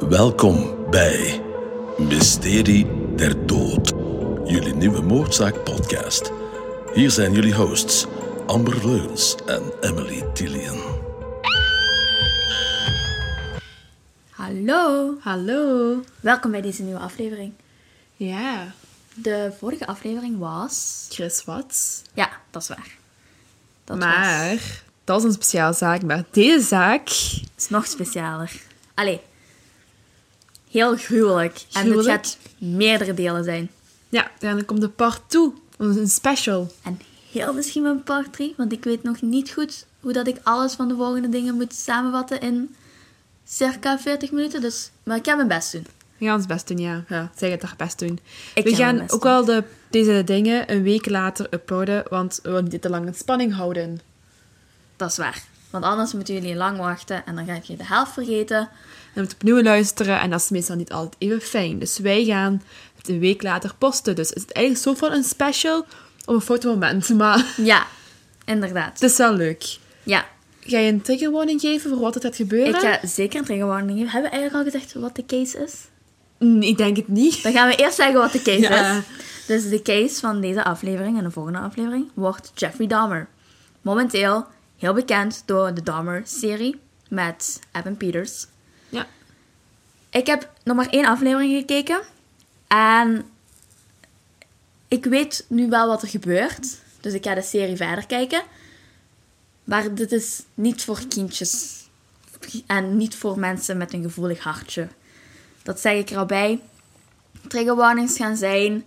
Welkom bij Mysterie der Dood, jullie nieuwe moordzaak-podcast. Hier zijn jullie hosts Amber Leuns en Emily Tillian. Hallo. Hallo. Welkom bij deze nieuwe aflevering. Ja. De vorige aflevering was... Chris Watts. Ja, dat is waar. Dat is een speciale zaak. Maar deze zaak... is nog specialer. Allee. Heel gruwelijk. En het gaat meerdere delen zijn. Ja, en dan komt de part 2. Een special. En heel misschien een part 3. Want ik weet nog niet goed hoe dat ik alles van de volgende dingen moet samenvatten in circa 40 minuten. Dus, maar ik ga mijn best doen. We gaan ons best doen, ja. Zeg het toch best doen. We gaan ook wel deze dingen een week later uploaden. Want we willen niet te lang in spanning houden. Dat is waar. Want anders moeten jullie lang wachten. En dan ga je de helft vergeten. En moet opnieuw luisteren. En dat is meestal niet altijd even fijn. Dus wij gaan het een week later posten. Dus is het eigenlijk zo van een special op een fotomoment. Maar Ja, inderdaad. het is wel leuk. Ja. Ga je een triggerwarning geven voor wat er gaat gebeuren? Ik ga zeker een triggerwarning geven. Hebben we eigenlijk al gezegd wat de case is? Ik denk het niet. Dan gaan we eerst zeggen wat de case Ja. is. Dus de case van deze aflevering en de volgende aflevering wordt Jeffrey Dahmer. Momenteel heel bekend door de Dahmer-serie met Evan Peters. Ja. Ik heb nog maar 1 aflevering gekeken. En ik weet nu wel wat er gebeurt. Dus ik ga de serie verder kijken. Maar dit is niet voor kindjes. En niet voor mensen met een gevoelig hartje. Dat zeg ik er al bij. Trigger warnings gaan zijn...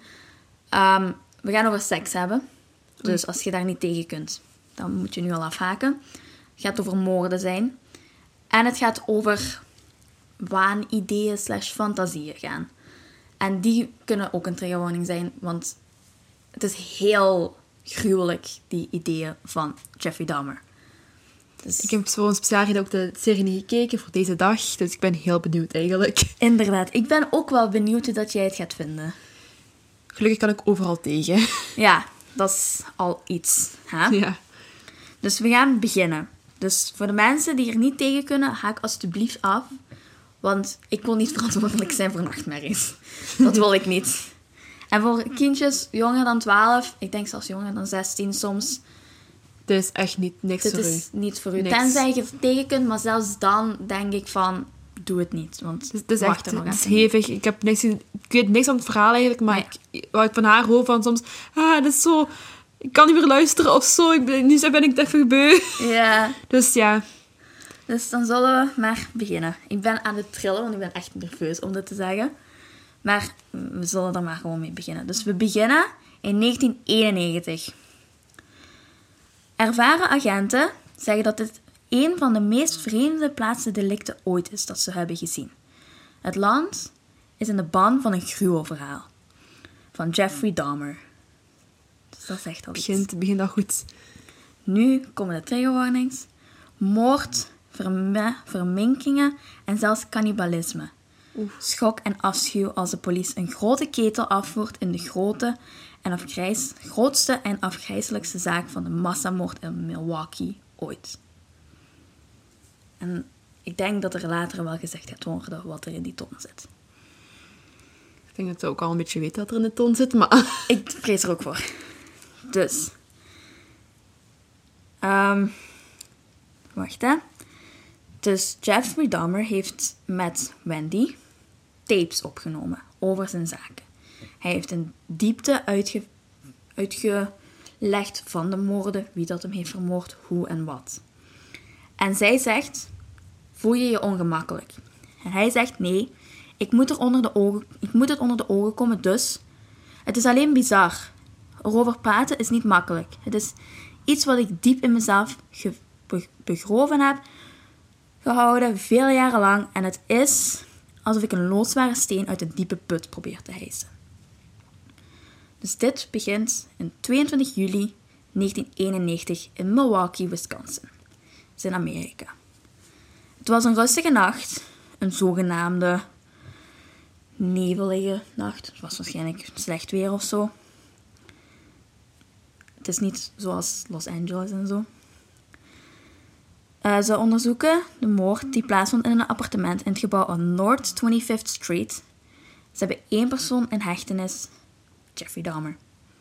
we gaan over seks hebben. Dus als je daar niet tegen kunt, dan moet je nu al afhaken. Het gaat over moorden zijn. En het gaat over waanideeën / fantasieën gaan. En die kunnen ook een trigger warning zijn. Want het is heel gruwelijk, die ideeën van Jeffrey Dahmer. Dus... Ik heb voor een speciaal reden ook de serie niet gekeken voor deze dag. Dus ik ben heel benieuwd eigenlijk. Inderdaad. Ik ben ook wel benieuwd hoe dat jij het gaat vinden. Gelukkig kan ik overal tegen. Ja, dat is al iets. Hè? Ja. Dus we gaan beginnen. Dus voor de mensen die er niet tegen kunnen, haak alsjeblieft af. Want ik wil niet verantwoordelijk zijn voor nachtmerries. Dat wil ik niet. En voor kindjes jonger dan 12, ik denk zelfs jonger dan 16 soms... Dit is echt niks Dit voor u. is niet voor u. Niks. Tenzij je er tegen kunt, maar zelfs dan denk ik van... Doe het niet, want Het is wacht echt er nog het is even. hevig. Ik weet niks van het verhaal eigenlijk, maar wat ik van haar hoor van soms... dit is zo... Ik kan niet meer luisteren of zo. Nu ben ik het even beu. Ja, Dus ja. dus dan zullen we maar beginnen. Ik ben aan het trillen, want ik ben echt nerveus om dit te zeggen. Maar we zullen er maar gewoon mee beginnen. Dus we beginnen in 1991. Ervaren agenten zeggen dat dit een van de meest vreemde plaatsdelicten ooit is dat ze hebben gezien. Het land is in de ban van een gruwelverhaal van Jeffrey Dahmer. Dus dat zegt al iets. Het begint al goed. Nu komen de trigger warnings. Moord, verminkingen en zelfs cannibalisme. Schok en afschuw als de politie een grote ketel afvoert in de grootste en afgrijselijkste zaak van de massamoord in Milwaukee ooit. En ik denk dat er later wel gezegd gaat worden wat er in die ton zit. Ik denk dat we ook al een beetje weten wat er in de ton zit, maar... Ik vrees er ook voor. Dus. Wacht, hè. Dus Jeffrey Dahmer heeft met Wendy tapes opgenomen over zijn zaken. Hij heeft in diepte uitgelegd van de moorden, wie dat hem heeft vermoord, hoe en wat. En zij zegt, voel je je ongemakkelijk? En hij zegt, nee, ik moet het onder de ogen komen, dus... Het is alleen bizar. Erover praten is niet makkelijk. Het is iets wat ik diep in mezelf begroven heb gehouden, vele jaren lang. En het is alsof ik een loodzware steen uit een diepe put probeer te hijsen. Dus dit begint in 22 juli 1991 in Milwaukee, Wisconsin. Dat is in Amerika. Het was een rustige nacht. Een zogenaamde nevelige nacht. Het was waarschijnlijk slecht weer of zo. Het is niet zoals Los Angeles en zo. Ze onderzoeken de moord die plaatsvond in een appartement in het gebouw aan North 25th Street. Ze hebben 1 persoon in hechtenis, Jeffrey Dahmer.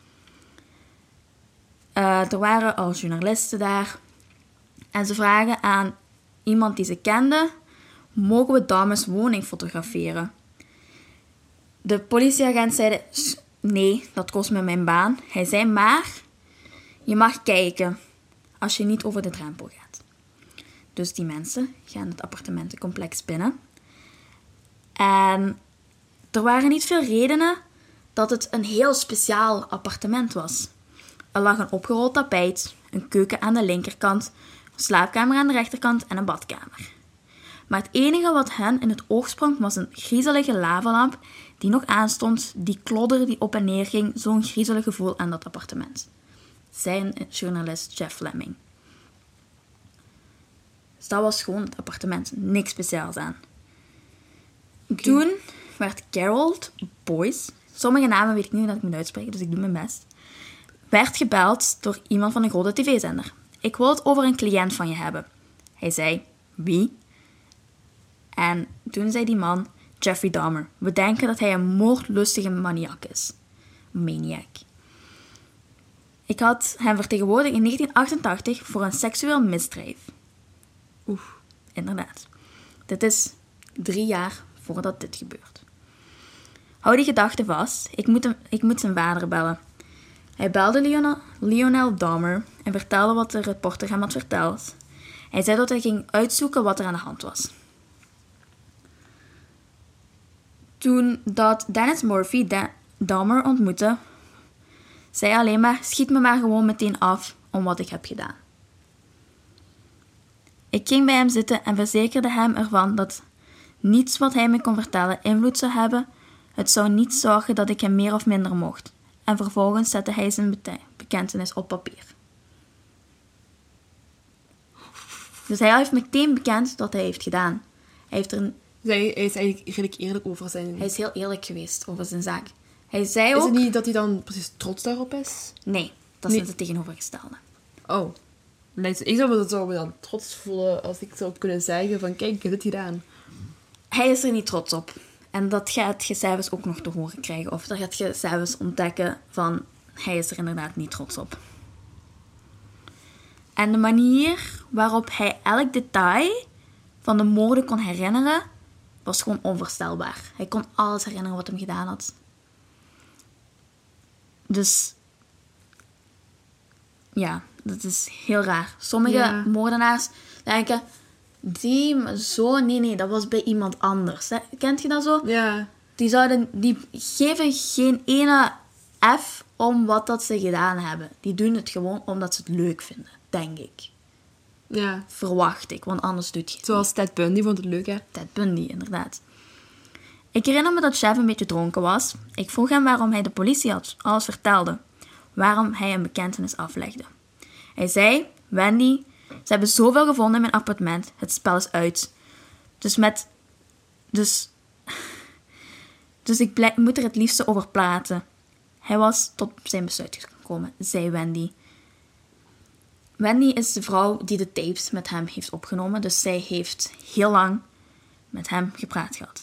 Er waren al journalisten daar. En ze vragen aan iemand die ze kende, mogen we Dahmers woning fotograferen? De politieagent zei, nee, dat kost me mijn baan. Hij zei, maar je mag kijken als je niet over de drempel gaat. Dus die mensen gaan het appartementencomplex binnen. En er waren niet veel redenen dat het een heel speciaal appartement was. Er lag een opgerold tapijt, een keuken aan de linkerkant, een slaapkamer aan de rechterkant en een badkamer. Maar het enige wat hen in het oog sprong was een griezelige lavalamp die nog aanstond, die klodder die op en neer ging, zo'n griezelig gevoel aan dat appartement. Zei journalist Jeff Fleming. Dus dat was gewoon het appartement, niks speciaals aan. Okay. Toen werd Carol Boyce, sommige namen weet ik niet hoe dat ik moet uitspreken, dus ik doe mijn best, werd gebeld door iemand van een grote tv-zender. Ik wil het over een cliënt van je hebben. Hij zei, wie? En toen zei die man, Jeffrey Dahmer. We denken dat hij een moordlustige maniak is. Maniac. Ik had hem vertegenwoordigd in 1988 voor een seksueel misdrijf. Inderdaad. Dit is 3 jaar voordat dit gebeurt. Hou die gedachte vast. Ik moet zijn vader bellen. Hij belde Lionel Dahmer en vertelde wat de reporter hem had verteld. Hij zei dat hij ging uitzoeken wat er aan de hand was. Toen dat Dennis Murphy Dahmer ontmoette, zei hij alleen maar, schiet me maar gewoon meteen af om wat ik heb gedaan. Ik ging bij hem zitten en verzekerde hem ervan dat niets wat hij me kon vertellen invloed zou hebben. Het zou niet zorgen dat ik hem meer of minder mocht. En vervolgens zette hij zijn bekentenis op papier. Dus hij heeft meteen bekend dat hij heeft gedaan. Hij is eigenlijk redelijk eerlijk over zijn... Hij is heel eerlijk geweest over zijn zaak. Hij zei ook... Is het niet dat hij dan precies trots daarop is? Nee, dat is het tegenovergestelde. Oh. Ik zou me dan trots voelen als ik zou kunnen zeggen van kijk, ik heb dit gedaan. Hij is er niet trots op. En dat gaat je zelfs ook nog te horen krijgen. Of dat gaat je zelfs ontdekken van hij is er inderdaad niet trots op. En de manier waarop hij elk detail van de moorden kon herinneren, was gewoon onvoorstelbaar. Hij kon alles herinneren wat hij gedaan had. Dus ja, dat is heel raar. Sommige moordenaars denken, nee, dat was bij iemand anders. Hè? Kent je dat zo? Ja. Die geven geen ene F om wat dat ze gedaan hebben. Die doen het gewoon omdat ze het leuk vinden, denk ik. Ja. Verwacht ik, want anders doet je het Zoals Ted Bundy vond het leuk, hè? Ted Bundy, inderdaad. Ik herinner me dat Jeff een beetje dronken was. Ik vroeg hem waarom hij de politie alles vertelde. Waarom hij een bekentenis aflegde. Hij zei, Wendy, ze hebben zoveel gevonden in mijn appartement. Het spel is uit. Dus ik moet er het liefste over praten. Hij was tot zijn besluit gekomen, zei Wendy. Wendy is de vrouw die de tapes met hem heeft opgenomen. Dus zij heeft heel lang met hem gepraat gehad.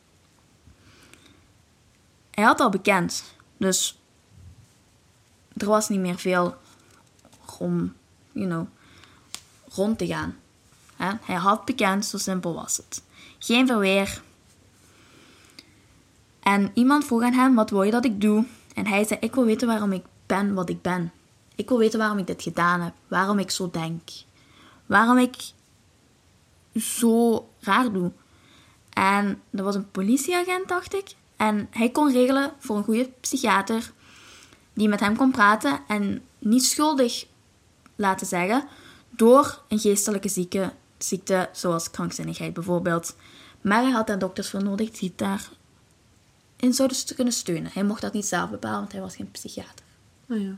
Hij had al bekend. Dus er was niet meer veel om, rond te gaan. Hij had bekend, zo simpel was het. Geen verweer. En iemand vroeg aan hem, wat wil je dat ik doe? En hij zei, ik wil weten waarom ik ben wat ik ben. Ik wil weten waarom ik dit gedaan heb. Waarom ik zo denk. Waarom ik zo raar doe. En dat was een politieagent, dacht ik. En hij kon regelen voor een goede psychiater die met hem kon praten en niet schuldig laten zeggen door een geestelijke ziekte zoals krankzinnigheid bijvoorbeeld. Maar hij had daar dokters voor nodig die daarin zouden kunnen steunen. Hij mocht dat niet zelf bepalen, want hij was geen psychiater. Oh ja.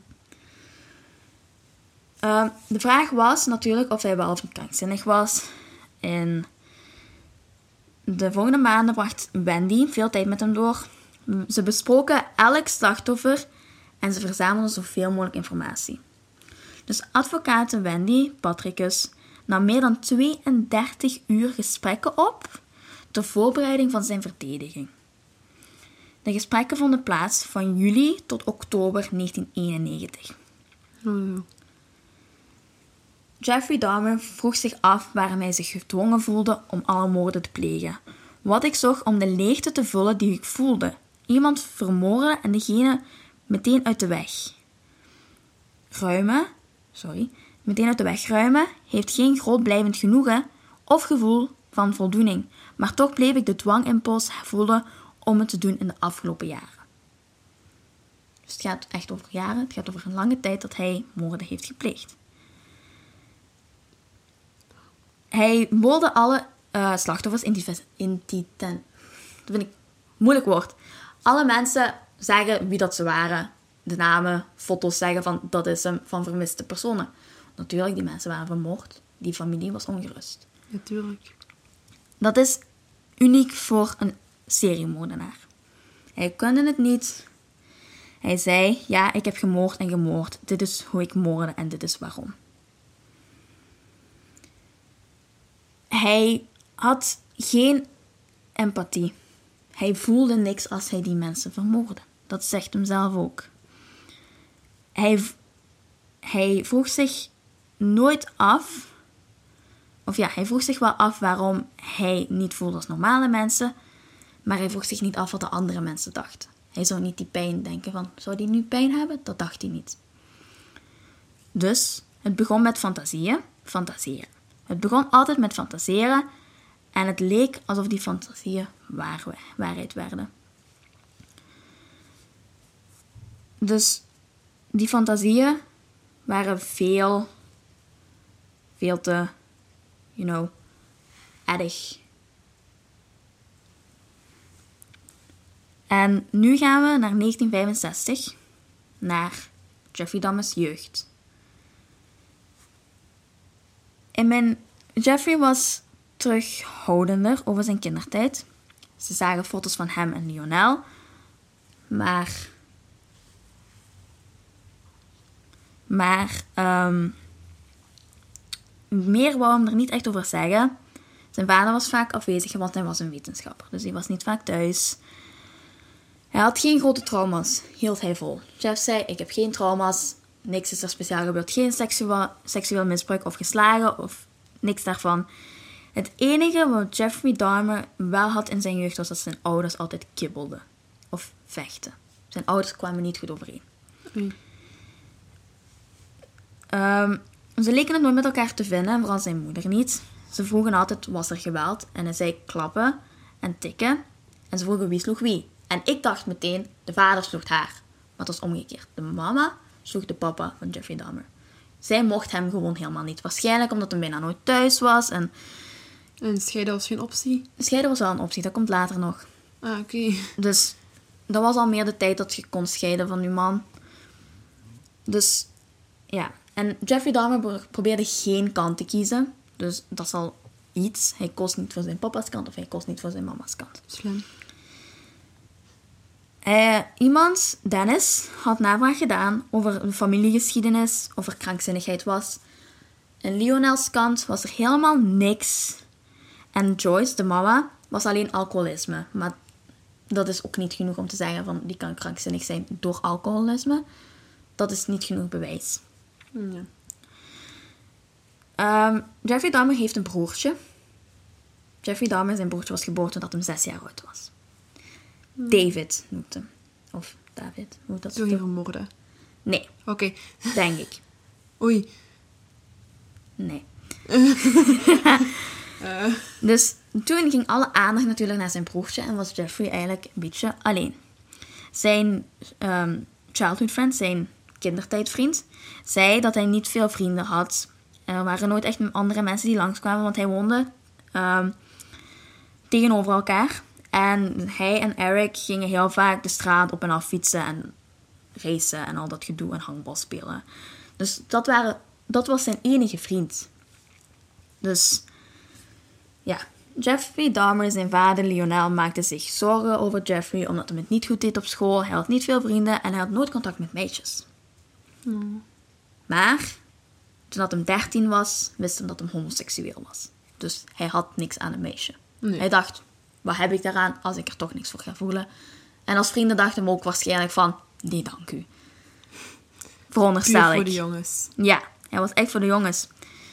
De vraag was natuurlijk of hij wel of niet krankzinnig was. En de volgende maanden bracht Wendy veel tijd met hem door. Ze besproken elk slachtoffer en ze verzamelden zoveel mogelijk informatie. Dus advocaat Wendy Patricus nam meer dan 32 uur gesprekken op ter voorbereiding van zijn verdediging. De gesprekken vonden plaats van juli tot oktober 1991. Jeffrey Dahmer vroeg zich af waarom hij zich gedwongen voelde om alle moorden te plegen. Wat ik zocht om de leegte te vullen die ik voelde. Iemand vermoorden en degene meteen uit de weg ruimen heeft geen groot blijvend genoegen of gevoel van voldoening. Maar toch bleef ik de dwangimpuls voelen om het te doen in de afgelopen jaren. Dus het gaat echt over jaren. Het gaat over een lange tijd dat hij moorden heeft gepleegd. Hij wilde alle slachtoffers dat vind ik een moeilijk woord. Alle mensen zeggen wie dat ze waren. De namen, foto's zeggen van dat is hem, van vermiste personen. Natuurlijk, die mensen waren vermoord. Die familie was ongerust. Natuurlijk. Dat is uniek voor een seriemoordenaar. Hij konde het niet. Hij zei, ja, ik heb gemoord en gemoord. Dit is hoe ik moordde en dit is waarom. Hij had geen empathie. Hij voelde niks als hij die mensen vermoordde. Dat zegt hem zelf ook. Hij vroeg zich nooit af... hij vroeg zich wel af waarom hij niet voelde als normale mensen... maar hij vroeg zich niet af wat de andere mensen dachten. Hij zou niet die pijn denken van... zou die nu pijn hebben? Dat dacht hij niet. Dus het begon met fantaseren. Het begon altijd met fantaseren... en het leek alsof die fantasieën waarheid werden. Dus die fantasieën waren veel te, erg. En nu gaan we naar 1965, naar Jeffrey Dahmer's jeugd. Jeffrey was terughoudender over zijn kindertijd. Ze zagen foto's van hem en Lionel, maar meer wou hem er niet echt over zeggen. Zijn vader was vaak afwezig, want hij was een wetenschapper. Dus hij was niet vaak thuis. Hij had geen grote trauma's, hield hij vol. Jeff zei, ik heb geen trauma's, niks is er speciaal gebeurd. Geen seksueel misbruik of geslagen of niks daarvan. Het enige wat Jeffrey Dahmer wel had in zijn jeugd was dat zijn ouders altijd kibbelden. Of vechten. Zijn ouders kwamen niet goed overeen. Ze leken het nooit met elkaar te vinden, vooral zijn moeder niet. Ze vroegen altijd, was er geweld? En hij zei klappen en tikken. En ze vroegen, wie sloeg wie? En ik dacht meteen, de vader sloeg haar. Maar het was omgekeerd. De mama sloeg de papa van Jeffrey Dahmer. Zij mocht hem gewoon helemaal niet. Waarschijnlijk omdat hij bijna nooit thuis was. En scheiden was geen optie? Scheiden was wel een optie, dat komt later nog. Ah, oké. Dus dat was al meer de tijd dat je kon scheiden van je man. Dus ja. En Jeffrey Dahmer probeerde geen kant te kiezen. Dus dat is al iets. Hij koos niet voor zijn papa's kant of hij koos niet voor zijn mama's kant. Slim. Iemand, Dennis, had navraag gedaan over de familiegeschiedenis, of er krankzinnigheid was. En Lionel's kant was er helemaal niks. En Joyce, de mama, was alleen alcoholisme. Maar dat is ook niet genoeg om te zeggen van die kan krankzinnig zijn door alcoholisme. Dat is niet genoeg bewijs. Ja. Jeffrey Dahmer heeft een broertje. Jeffrey Dahmer, zijn broertje, was geboren toen hij 6 jaar oud was. David noemt hem. Of David, hoe dat? Zo hier vermoorden? Nee. Oké. Denk ik. Oei. Nee. Dus toen ging alle aandacht natuurlijk naar zijn broertje en was Jeffrey eigenlijk een beetje alleen. Zijn childhood friend, zijn kindertijdvriend, zei dat hij niet veel vrienden had. Er waren nooit echt andere mensen die langskwamen, want hij woonde tegenover elkaar. En hij en Eric gingen heel vaak de straat op en af fietsen en racen en al dat gedoe en handbal spelen. Dus dat was zijn enige vriend. Dus ja, Jeffrey Dahmer, zijn vader Lionel, maakte zich zorgen over Jeffrey omdat hij het niet goed deed op school. Hij had niet veel vrienden en hij had nooit contact met meisjes. Maar Toen dat hem 13 was, wist hij dat hij homoseksueel was. Dus hij had niks aan een meisje. Nee. Hij dacht, wat heb ik daaraan als ik er toch niks voor ga voelen? En als vrienden dachten hem ook waarschijnlijk van, nee dank u. Veronderstel Puur ik. voor de jongens. Ja, hij was echt voor de jongens.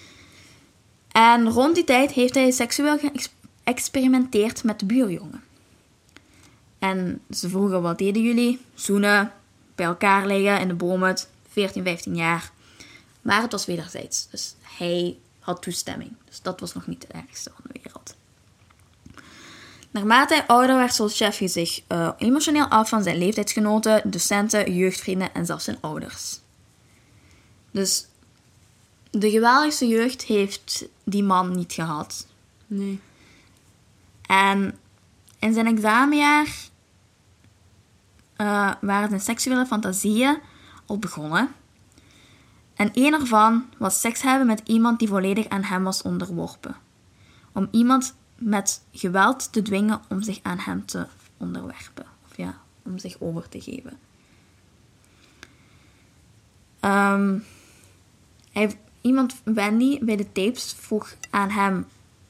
En rond die tijd heeft hij seksueel geëxperimenteerd met de buurjongen. En ze vroegen, wat deden jullie? Zoenen, bij elkaar liggen in de boomhut, 14, 15 jaar. Maar het was wederzijds. Dus hij had toestemming. Dus dat was nog niet het ergste van de wereld. Naarmate hij ouder werd, sloot Jeffrey zich emotioneel af van zijn leeftijdsgenoten, docenten, jeugdvrienden en zelfs zijn ouders. Dus de geweldigste jeugd heeft die man niet gehad. Nee. En in zijn examenjaar waren zijn seksuele fantasieën al begonnen. En één ervan was seks hebben met iemand die volledig aan hem was onderworpen. Om iemand met geweld te dwingen om zich aan hem te onderwerpen. Of ja, om zich over te geven. Wendy, bij de tapes vroeg aan hem...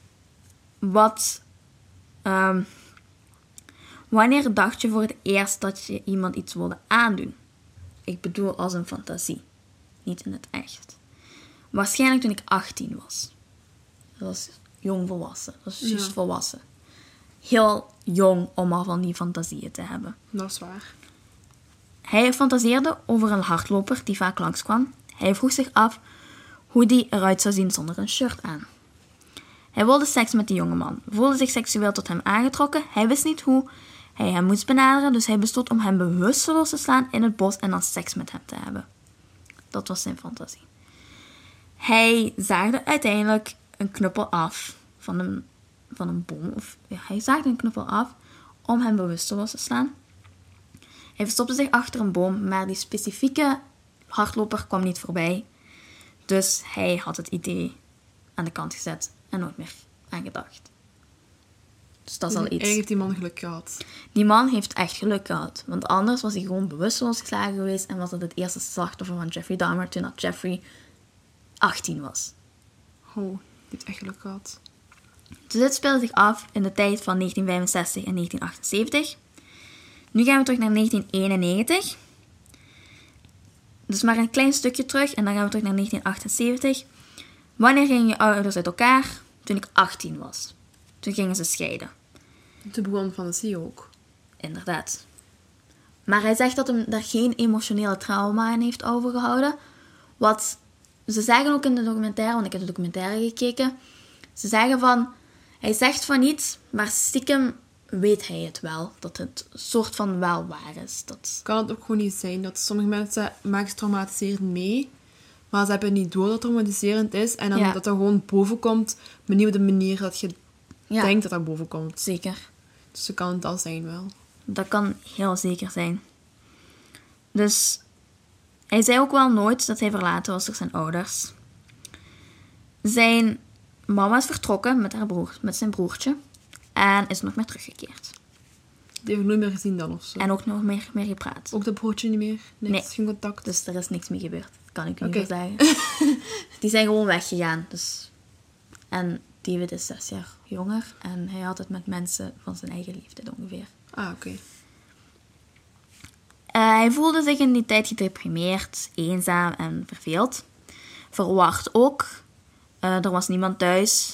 wanneer dacht je voor het eerst dat je iemand iets wilde aandoen? Ik bedoel als een fantasie. Niet in het echt. Waarschijnlijk toen ik 18 was. Dat was jong volwassen. Dat was juist volwassen. Heel jong om al van die fantasieën te hebben. Dat is waar. Hij fantaseerde over een hardloper die vaak langskwam. Hij vroeg zich af hoe die eruit zou zien zonder een shirt aan. Hij wilde seks met die jongeman, voelde zich seksueel tot hem aangetrokken. Hij wist niet hoe hij hem moest benaderen, dus hij besloot om hem bewusteloos te slaan in het bos en dan seks met hem te hebben. Dat was zijn fantasie. Hij zaagde uiteindelijk een knuppel af van een boom. Hij zaagde een knuppel af om hem bewusteloos te slaan. Hij verstopte zich achter een boom, maar die specifieke hardloper kwam niet voorbij. Dus hij had het idee aan de kant gezet en nooit meer aan gedacht. Dus dat is al iets. Eigenlijk heeft die man geluk gehad. Die man heeft echt geluk gehad. Want anders was hij gewoon bewusteloos geslagen geweest en was dat het eerste slachtoffer van Jeffrey Dahmer toen dat Jeffrey 18 was. Oh, die heeft echt geluk gehad. Dus dit speelde zich af in de tijd van 1965 en 1978. Nu gaan we terug naar 1991. Dus maar een klein stukje terug en dan gaan we terug naar 1978. Wanneer gingen je ouders uit elkaar? Toen ik 18 was. Toen gingen ze scheiden. Toen begon de fantasie ook. Inderdaad. Maar hij zegt dat hem daar geen emotionele trauma aan heeft overgehouden. Wat ze zeggen ook in de documentaire, want ik heb de documentaire gekeken. Ze zeggen van, hij zegt van iets, maar stiekem weet hij het wel. Dat het soort van wel waar is. Kan het ook gewoon niet zijn dat sommige mensen maken traumatiserend mee, maar ze hebben niet door dat het traumatiserend is. En dan dat er gewoon boven komt, maar niet op de manier dat je denkt dat dat boven komt. Zeker. Dus dat kan het al zijn wel. Dat kan heel zeker zijn. Dus hij zei ook wel nooit dat hij verlaten was door zijn ouders. Zijn mama is vertrokken met zijn broertje en is nog meer teruggekeerd. Die heb ik nooit meer gezien dan of zo. En ook nog meer gepraat. Ook dat broertje niet meer? Nee. Geen contact? Dus er is niks mee gebeurd. Dat kan ik u niet zeggen. Die zijn gewoon weggegaan. Dus. En David is 6 jaar jonger. En hij had het met mensen van zijn eigen leeftijd ongeveer. Ah, oké. Hij voelde zich in die tijd gedeprimeerd, eenzaam en verveeld. Verward ook. Er was niemand thuis.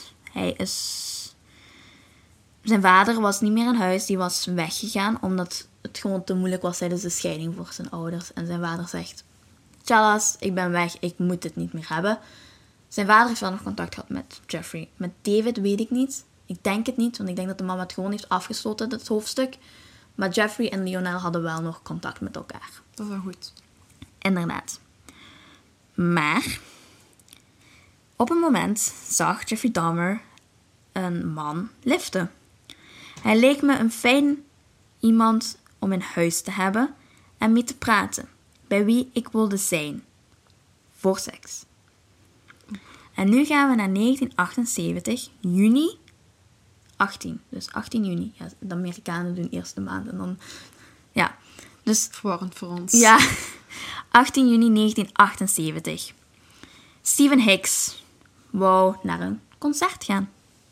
Zijn vader was niet meer in huis. Die was weggegaan omdat het gewoon te moeilijk was tijdens de scheiding voor zijn ouders. En zijn vader zegt, Tjallas, ik ben weg. Ik moet dit niet meer hebben. Zijn vader heeft wel nog contact gehad met Jeffrey. Met David weet ik niet. Ik denk het niet, want ik denk dat de mama het gewoon heeft afgesloten, dat hoofdstuk. Maar Jeffrey en Lionel hadden wel nog contact met elkaar. Dat is wel goed. Inderdaad. Maar op een moment zag Jeffrey Dahmer een man liften. Hij leek me een fijn iemand om in huis te hebben en mee te praten. Bij wie ik wilde zijn. Voor seks. En nu gaan we naar 1978, juni 18. Dus 18 juni. Ja, de Amerikanen doen eerst de maand en dan... Ja. Dus... Verwarrend voor ons. Ja. 18 juni 1978. Stephen Hicks wou naar een concert gaan.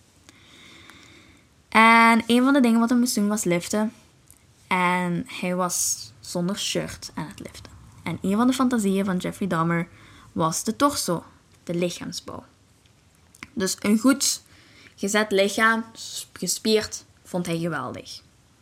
En een van de dingen wat hij moest doen was liften. En hij was zonder shirt aan het liften. En een van de fantasieën van Jeffrey Dahmer was de torso, de lichaamsbouw. Dus een goed gezet lichaam, gespierd, vond hij geweldig.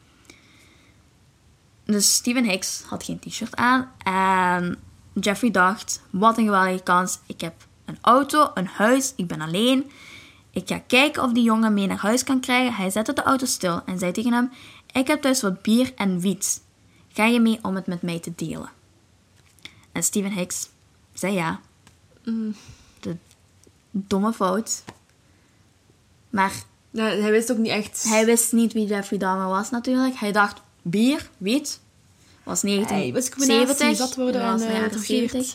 Dus Stephen Hicks had geen t-shirt aan. En Jeffrey dacht, wat een geweldige kans. Ik heb een auto, een huis, ik ben alleen. Ik ga kijken of die jongen mee naar huis kan krijgen. Hij zette de auto stil en zei tegen hem, ik heb thuis wat bier en wiet. Ga je mee om het met mij te delen? En Stephen Hicks zei ja. De domme fout. Maar ja, hij wist ook niet echt... Hij wist niet wie Jeffrey Dahmer was natuurlijk. Hij dacht, bier, wiet. Was 1970. Dat worden was aan de jaren de 70.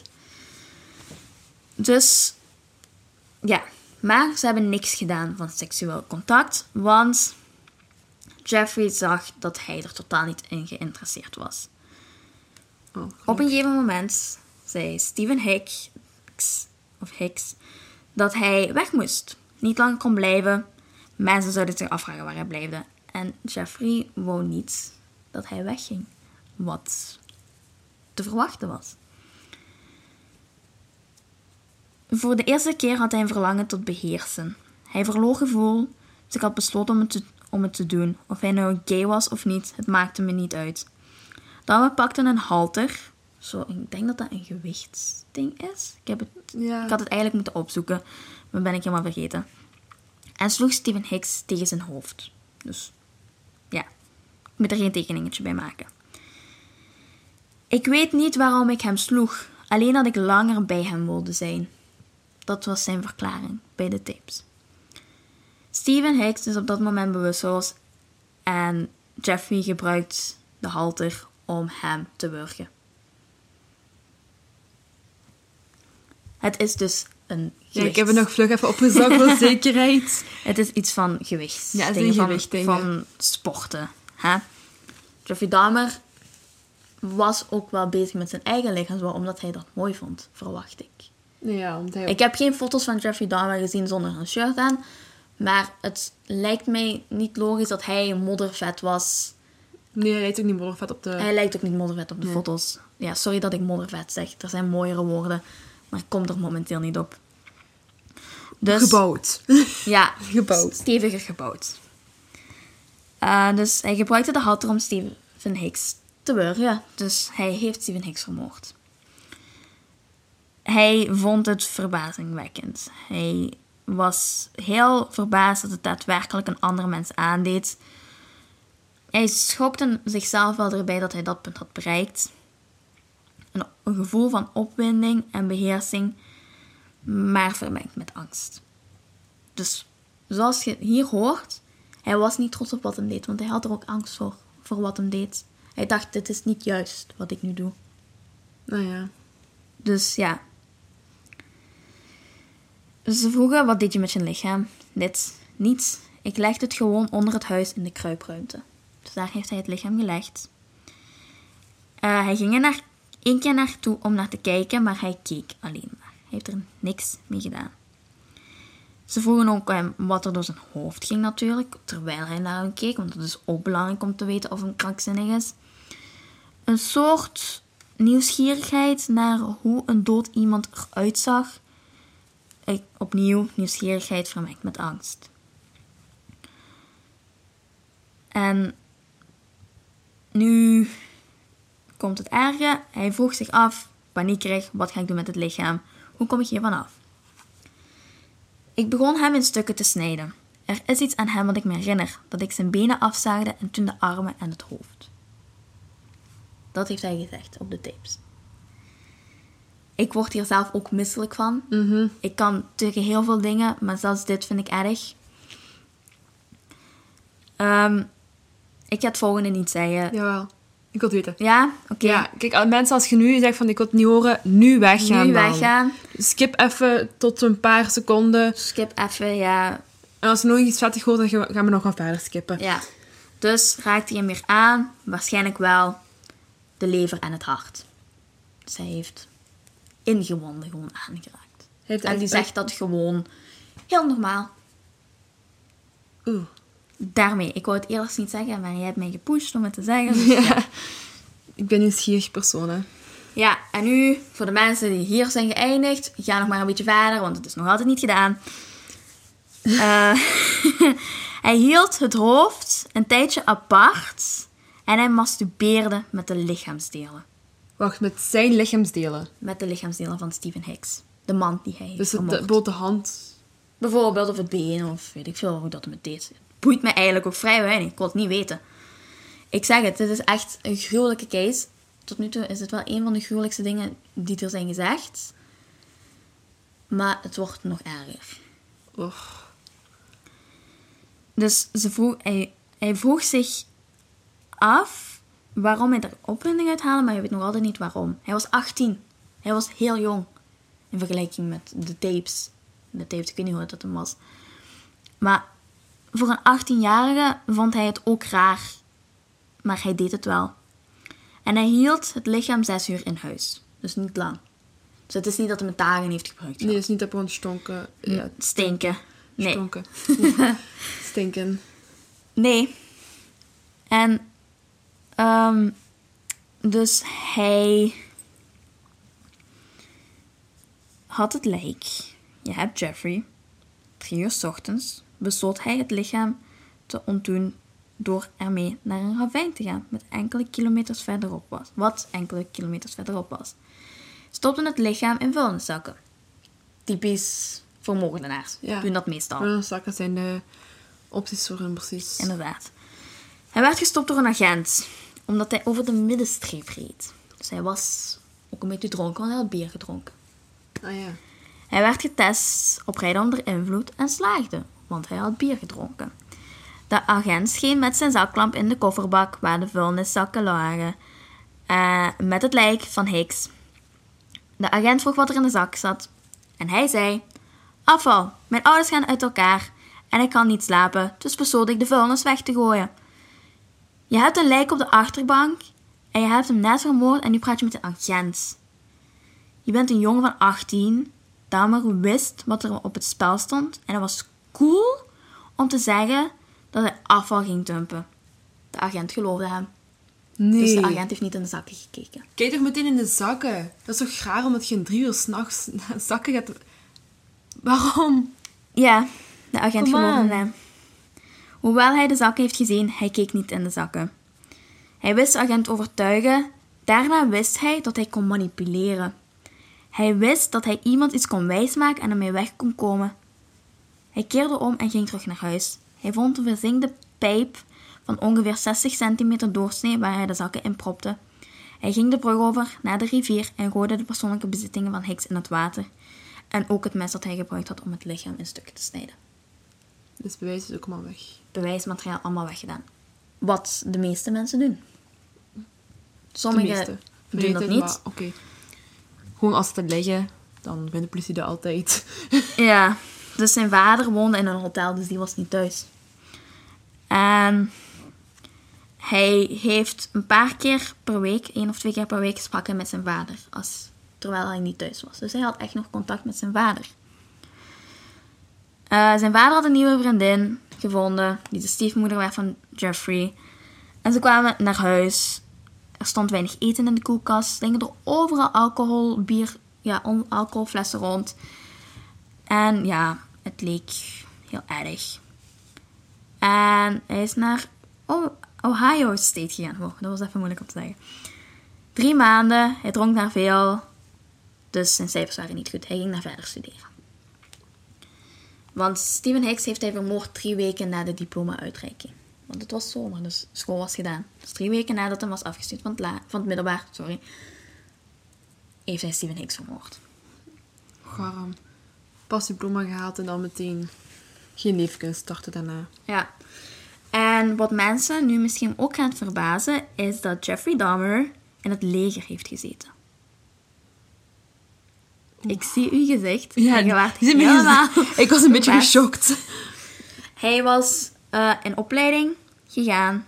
Dus, ja. Maar ze hebben niks gedaan van seksueel contact. Want Jeffrey zag dat hij er totaal niet in geïnteresseerd was. Op een gegeven moment zei Stephen Hicks dat hij weg moest. Niet lang kon blijven. Mensen zouden zich afvragen waar hij blijfde. En Jeffrey wou niet dat hij wegging. Wat te verwachten was. Voor de eerste keer had hij een verlangen tot beheersen. Hij verloor gevoel, dus ik had besloten om het te doen. Of hij nou gay was of niet, het maakte me niet uit. Dan we pakten een halter. Zo, ik denk dat dat een gewichtsding is. Ik had het eigenlijk moeten opzoeken, maar ben ik helemaal vergeten. En sloeg Stephen Hicks tegen zijn hoofd. Dus, ja. Ik moet er geen tekeningetje bij maken. Ik weet niet waarom ik hem sloeg. Alleen dat ik langer bij hem wilde zijn. Dat was zijn verklaring bij de tapes. Stephen Hicks is op dat moment bewusteloos. En Jeffrey gebruikt de halter om hem te wurgen. Het is dus een gewicht. Ja, ik heb het nog vlug even opgezocht voor zekerheid. Het is iets van gewicht. Ja, het is een gewicht van sporten. Hè? Jeffrey Dahmer was ook wel bezig met zijn eigen lichaamsbouw, omdat hij dat mooi vond, verwacht ik. Ja, Ik heb geen foto's van Jeffrey Dahmer gezien zonder een shirt aan, maar het lijkt mij niet logisch dat hij moddervet was. Nee, hij lijkt ook niet moddervet op de... Hij lijkt ook niet moddervet op de foto's. Ja, sorry dat ik moddervet zeg. Er zijn mooiere woorden, maar ik kom er momenteel niet op. Dus, gebouwd. Ja, gebouwd. Steviger gebouwd. Dus hij gebruikte de halter om Stephen Hicks te wurgen. Dus hij heeft Stephen Hicks vermoord. Hij vond het verbazingwekkend. Hij was heel verbaasd dat het daadwerkelijk een andere mens aandeed. Hij schokte zichzelf wel erbij dat hij dat punt had bereikt. Een gevoel van opwinding en beheersing, maar vermengd met angst. Dus zoals je hier hoort, hij was niet trots op wat hij deed, want hij had er ook angst voor wat hij deed. Hij dacht, dit is niet juist wat ik nu doe. Nou ja. Dus ja. Ze vroegen, wat deed je met je lichaam? Niets. Ik legde het gewoon onder het huis in de kruipruimte. Dus daar heeft hij het lichaam gelegd. Hij ging er 1 keer naartoe om naar te kijken, maar hij keek alleen maar. Hij heeft er niks mee gedaan. Ze vroegen ook hem wat er door zijn hoofd ging natuurlijk, terwijl hij naar hem keek, want dat is ook belangrijk om te weten of hij krankzinnig is. Een soort nieuwsgierigheid naar hoe een dood iemand eruit zag. Opnieuw nieuwsgierigheid vermengd met angst. En nu komt het erge. Hij vroeg zich af, paniekerig, wat ga ik doen met het lichaam? Hoe kom ik hier vanaf? Ik begon hem in stukken te snijden. Er is iets aan hem wat ik me herinner, dat ik zijn benen afzaagde en toen de armen en het hoofd. Dat heeft hij gezegd op de tapes. Ik word hier zelf ook misselijk van. Mm-hmm. Ik kan tegen heel veel dingen, maar zelfs dit vind ik erg. Ik ga het volgende niet zeggen. Jawel, ik wil het weten. Ja? Oké. Ja, kijk, mensen als je nu zegt van ik wil het niet horen, nu weggaan Nu dan. weggaan. Skip even tot een paar seconden. Skip even, ja. En als je nog iets vettig hoort, dan gaan we nog wat verder skippen. Ja. Dus raakt hij hem weer aan. Waarschijnlijk wel de lever en het hart. Dus hij heeft in gewonden gewoon aangeraakt. En die zegt dat gewoon heel normaal. Oeh. Daarmee, ik wou het eerst niet zeggen, maar jij hebt mij gepusht om het te zeggen. Dus ja. Ik ben een nieuwsgierig persoon, hè. Ja, en nu, voor de mensen die hier zijn geëindigd, ga nog maar een beetje verder, want het is nog altijd niet gedaan. Hij hield het hoofd een tijdje apart en hij masturbeerde met de lichaamsdelen. Wacht, met zijn lichaamsdelen? Met de lichaamsdelen van Stephen Hicks. De man die hij Dus vermoord. de blote hand? Bijvoorbeeld, of het been, of weet ik veel hoe dat hem deed. Het boeit me eigenlijk ook vrij weinig. Ik wil het niet weten. Ik zeg het, dit is echt een gruwelijke case. Tot nu toe is het wel een van de gruwelijkste dingen die er zijn gezegd. Maar het wordt nog erger. Och. Dus hij vroeg zich af waarom hij er opwinding uit haalde, maar hij weet nog altijd niet waarom. Hij was 18. Hij was heel jong. In vergelijking met de tapes. De tapes, ik weet niet hoe dat hem was. Maar voor een 18-jarige vond hij het ook raar. Maar hij deed het wel. En hij hield het lichaam 6 uur in huis. Dus niet lang. Dus het is niet dat hij met dagen heeft gebruikt. Nee, het is niet dat we gewoon stonken. Ja, stinken. Nee. Stonken. Stinken. Nee. En dus hij had het lijk. Je hebt Jeffrey. 3 uur 's ochtends besloot hij het lichaam te ontdoen door ermee naar een ravijn te gaan, wat enkele kilometers verderop was. Stopte het lichaam in vuilniszakken. Typisch voor moordenaars. Ja. Doen dat meestal. Vuilniszakken zijn de opties voor hem, precies. Inderdaad. Hij werd gestopt door een agent, omdat hij over de middenstreep reed. Dus hij was ook een beetje dronken, want hij had bier gedronken. Ah ja. Hij werd getest op rijden onder invloed en slaagde, want hij had bier gedronken. De agent scheen met zijn zaklamp in de kofferbak waar de vuilniszakken lagen, met het lijk van Hicks. De agent vroeg wat er in de zak zat en hij zei: afval, mijn ouders gaan uit elkaar en ik kan niet slapen, dus besloot ik de vuilnis weg te gooien. Je hebt een lijk op de achterbank en je hebt hem net vermoord en nu praat je met een agent. Je bent een jongen van 18, Dahmer wist wat er op het spel stond en het was cool om te zeggen dat hij afval ging dumpen. De agent geloofde hem. Nee. Dus de agent heeft niet in de zakken gekeken. Kijk toch meteen in de zakken. Dat is toch raar omdat je in 3 uur 's nachts naar zakken gaat... Waarom? Ja, de agent Come geloofde on. hem. Hoewel hij de zakken heeft gezien, hij keek niet in de zakken. Hij wist de agent overtuigen. Daarna wist hij dat hij kon manipuleren. Hij wist dat hij iemand iets kon wijsmaken en ermee weg kon komen. Hij keerde om en ging terug naar huis. Hij vond een verzengde pijp van ongeveer 60 centimeter doorsnee waar hij de zakken in propte. Hij ging de brug over naar de rivier en gooide de persoonlijke bezittingen van Hicks in het water. En ook het mes dat hij gebruikt had om het lichaam in stukken te snijden. Dus bewijs is ook allemaal weg. Bewijsmateriaal allemaal weggedaan. Wat de meeste mensen doen. De Sommigen meeste. doen dat niet. Oké. Gewoon als ze het leggen, dan vindt de politie dat altijd. Ja, dus zijn vader woonde in een hotel, dus die was niet thuis. En hij heeft een paar keer per week, 1 of 2 keer per week, sprak hij met zijn vader. Terwijl hij niet thuis was. Dus hij had echt nog contact met zijn vader. Zijn vader had een nieuwe vriendin gevonden, die de stiefmoeder werd van Jeffrey. En ze kwamen naar huis. Er stond weinig eten in de koelkast. Er hingen er overal alcohol, bier, alcoholflessen rond. En ja, het leek heel erg. En hij is naar Ohio State gegaan. Wow, dat was even moeilijk om te zeggen. 3 maanden, hij dronk daar veel. Dus zijn cijfers waren niet goed. Hij ging daar verder studeren. Want Stephen Hicks heeft hij vermoord 3 weken na de diploma-uitreiking. Want het was zomer, dus school was gedaan. Dus 3 weken nadat hij was afgestuurd van het middelbaar, heeft hij Stephen Hicks vermoord. Garm. Pas diploma gehaald en dan meteen geen leven kunnen starten daarna. Ja. En wat mensen nu misschien ook gaan verbazen, is dat Jeffrey Dahmer in het leger heeft gezeten. Ik zie uw gezicht. Ja, en je waart zie mijn helemaal... gezicht. Ik was een beetje geschokt. Hij was in opleiding gegaan.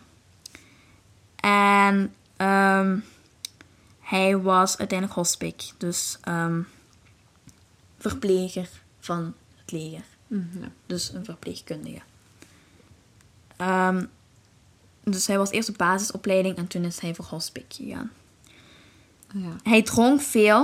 En hij was uiteindelijk hospic. Dus verpleger van het leger. Ja. Dus een verpleegkundige. Dus hij was eerst op basisopleiding en toen is hij voor hospic gegaan. Ja. Hij dronk veel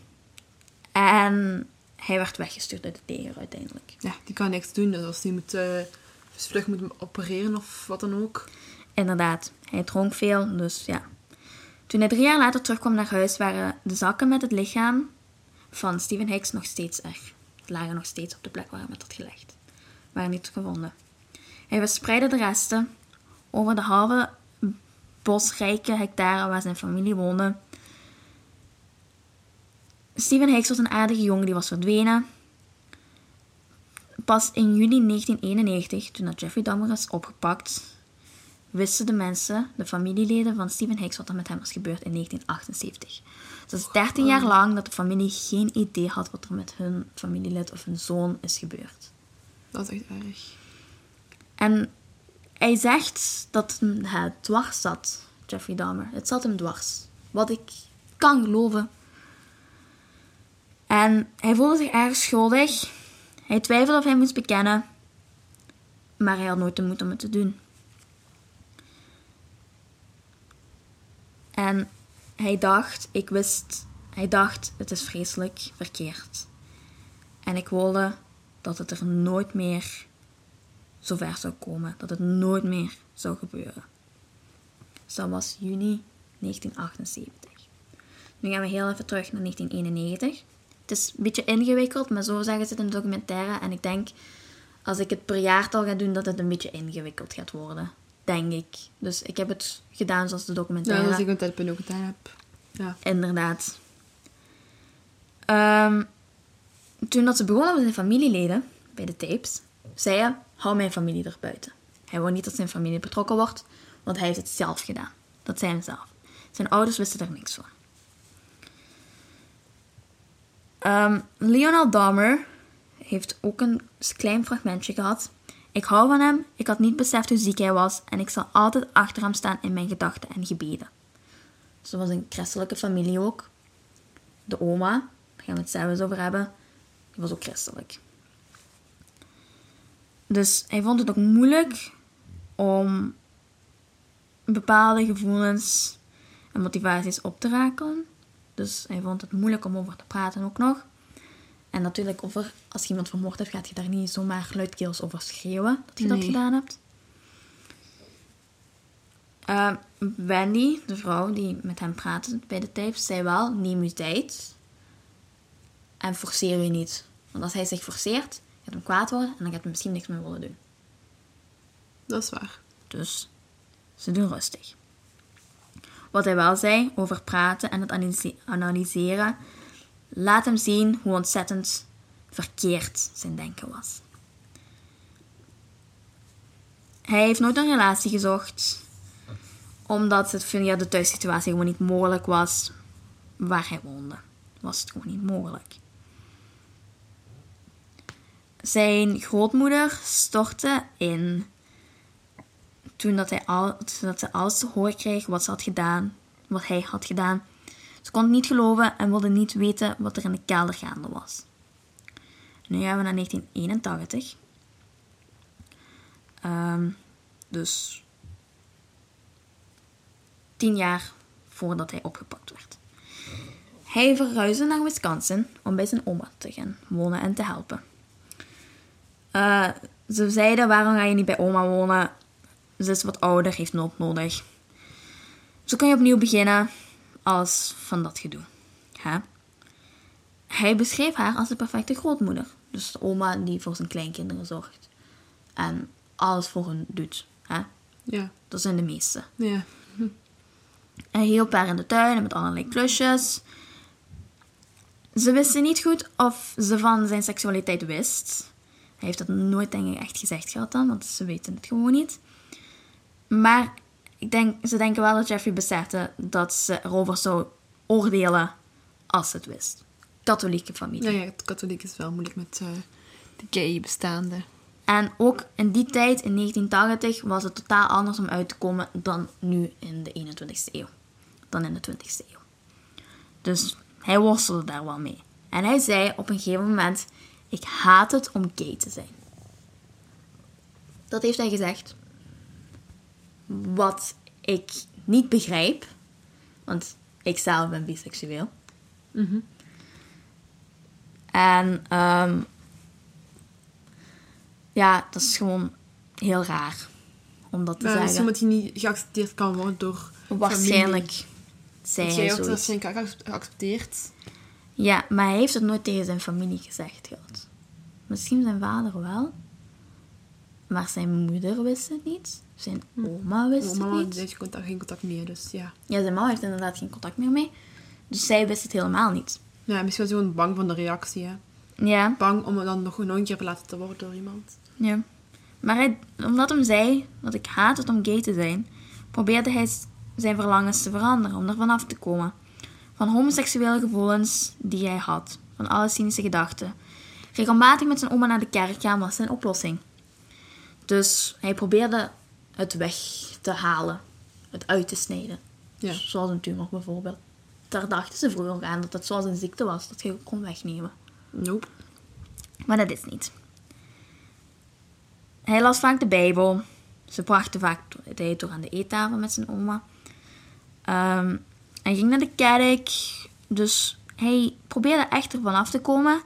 en hij werd weggestuurd uit het leger uiteindelijk. Ja, die kan niks doen. Dus als die vlug moet opereren of wat dan ook. Inderdaad, hij dronk veel, dus ja. Toen hij 3 jaar later terugkwam naar huis, waren de zakken met het lichaam van Stephen Hicks nog steeds er. Ze lagen nog steeds op de plek waar hij met had gelegd. Waren niet gevonden. Hij verspreidde de resten over de halve bosrijke hectare waar zijn familie woonde. Stephen Hicks was een aardige jongen die was verdwenen. Pas in juli 1991, toen dat Jeffrey Dahmer is opgepakt, wisten de mensen, de familieleden van Stephen Hicks, wat er met hem was gebeurd in 1978. Dus dat is 13 jaar lang dat de familie geen idee had wat er met hun familielid of hun zoon is gebeurd. Dat is echt erg. En hij zegt dat het dwars zat, Jeffrey Dahmer. Het zat hem dwars. Wat ik kan geloven. En hij voelde zich erg schuldig. Hij twijfelde of hij moest bekennen. Maar hij had nooit de moed om het te doen. En hij dacht, het is vreselijk verkeerd. En ik wilde dat het er nooit meer zo ver zou komen. Dat het nooit meer zou gebeuren. Dus dat was juni 1978. Nu gaan we heel even terug naar 1991. Het is een beetje ingewikkeld, maar zo zeggen ze het in de documentaire. En ik denk, als ik het per jaartal ga doen, dat het een beetje ingewikkeld gaat worden. Denk ik. Dus ik heb het gedaan zoals de documentaire. Ja, als ik een tijdpunt ook gedaan heb. Ja. Inderdaad. Toen dat ze begonnen met zijn familieleden, bij de tapes, zei hij, hou mijn familie er buiten. Hij wou niet dat zijn familie betrokken wordt, want hij heeft het zelf gedaan. Dat zei hij zelf. Zijn ouders wisten er niks van. Lionel Dahmer heeft ook een klein fragmentje gehad. Ik hou van hem, ik had niet beseft hoe ziek hij was en ik zal altijd achter hem staan in mijn gedachten en gebeden. Dus dat was een christelijke familie ook. De oma, daar gaan we het zelfs over hebben, die was ook christelijk. Dus hij vond het ook moeilijk om bepaalde gevoelens en motivaties op te rakelen. Dus hij vond het moeilijk om over te praten ook nog. En natuurlijk, als je iemand vermoord hebt, gaat je daar niet zomaar luidkeels over schreeuwen dat je dat gedaan hebt. Wendy, de vrouw die met hem praatte bij de tapes, zei wel, neem je tijd en forceer je niet. Want als hij zich forceert, gaat hem kwaad worden en dan gaat hij misschien niks meer willen doen. Dat is waar. Dus ze doen rustig. Wat hij wel zei over praten en het analyseren, laat hem zien hoe ontzettend verkeerd zijn denken was. Hij heeft nooit een relatie gezocht, omdat het via de thuissituatie gewoon niet mogelijk was waar hij woonde. Was het gewoon niet mogelijk. Zijn grootmoeder stortte in toen dat ze alles te horen kreeg wat hij had gedaan. Ze kon het niet geloven en wilde niet weten wat er in de kelder gaande was. Nu gaan we naar 1981. Dus 10 jaar voordat hij opgepakt werd. Hij verhuisde naar Wisconsin om bij zijn oma te gaan wonen en te helpen. Ze zeiden, waarom ga je niet bij oma wonen? Ze is wat ouder, heeft hulp nodig. Zo kan je opnieuw beginnen als van dat gedoe. Ja. Hij beschreef haar als de perfecte grootmoeder. Dus de oma die voor zijn kleinkinderen zorgt. En alles voor hen doet. Ja. Ja. Dat zijn de meeste. Ja. Hij hielp haar in de tuin en met allerlei klusjes. Ze wisten niet goed of ze van zijn seksualiteit wist. Hij heeft dat nooit, denk ik, echt gezegd gehad dan, want ze weten het gewoon niet. Maar ze denken wel dat Jeffrey besefte dat ze erover zou oordelen als ze het wist. Katholieke familie. Ja, het katholiek is wel moeilijk met de gay bestaande. En ook in die tijd, in 1980, was het totaal anders om uit te komen dan nu in de 21ste eeuw. Dan in de 20ste eeuw. Dus hij worstelde daar wel mee. En hij zei op een gegeven moment, ik haat het om gay te zijn. Dat heeft hij gezegd. Wat ik niet begrijp, want ik zelf ben biseksueel. Mhm. En dat is gewoon heel raar om dat te zeggen. Omdat hij niet geaccepteerd kan worden door waarschijnlijk zei hij jij wordt zoiets. waarschijnlijk geaccepteerd. Ja, maar hij heeft het nooit tegen zijn familie gezegd gehad. Misschien zijn vader wel. Maar zijn moeder wist het niet. Zijn oma wist het Mama niet. heeft geen contact meer, dus ja. Ja, zijn mama heeft inderdaad geen contact meer mee. Dus zij wist het helemaal niet. Ja, misschien was hij gewoon bang van de reactie, hè. Ja. Bang om dan nog een keer verlaten te worden door iemand. Ja. Maar omdat hij zei dat ik haat het om gay te zijn, probeerde hij zijn verlangens te veranderen, om er vanaf te komen. Van homoseksuele gevoelens die hij had. Van alle cynische gedachten. Regelmatig met zijn oma naar de kerk gaan was zijn oplossing. Dus hij probeerde het weg te halen. Het uit te snijden. Ja. Zoals een tumor bijvoorbeeld. Daar dachten ze vroeger ook aan dat het zoals een ziekte was. Dat je het kon wegnemen. Nope. Maar dat is niet. Hij las vaak de Bijbel. Ze brachten vaak tijd door aan de eettafel met zijn oma. Hij ging naar de kerk. Dus hij probeerde echt ervan af te komen.